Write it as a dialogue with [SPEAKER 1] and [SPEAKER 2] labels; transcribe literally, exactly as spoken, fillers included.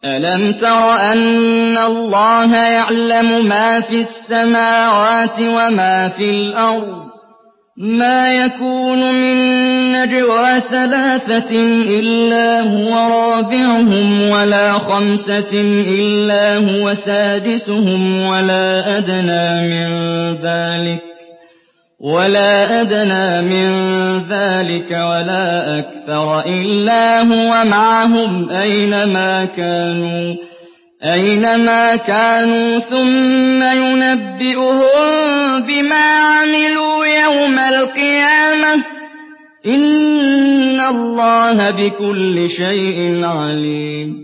[SPEAKER 1] أَلَمْ تَرَ أَنَّ اللَّهَ يَعْلَمُ مَا فِي السَّمَاوَاتِ وَمَا فِي الْأَرْضِ ۖ مَا يَكُونُ مِن نَّجْوَىٰ ثَلَاثَةٍ إِلَّا هُوَ رَابِعُهُمْ وَلَا خَمْسَةٍ إِلَّا هُوَ سَادِسُهُمْ وَلَا أَدْنَىٰ مِن ذَٰلِكَ وَلَا أَكْثَرَ إِلَّا هُوَ مَعَهُمْ أَيْنَمَا كَانُوا ثُمَّ يُنَبِّئُهُم بِمَا عَمِلُوا يَوْمَ الْقِيَامَةِ ۚ إِنَّ اللَّهَ بِكُلِّ شَيْءٍ عَلِيمٌ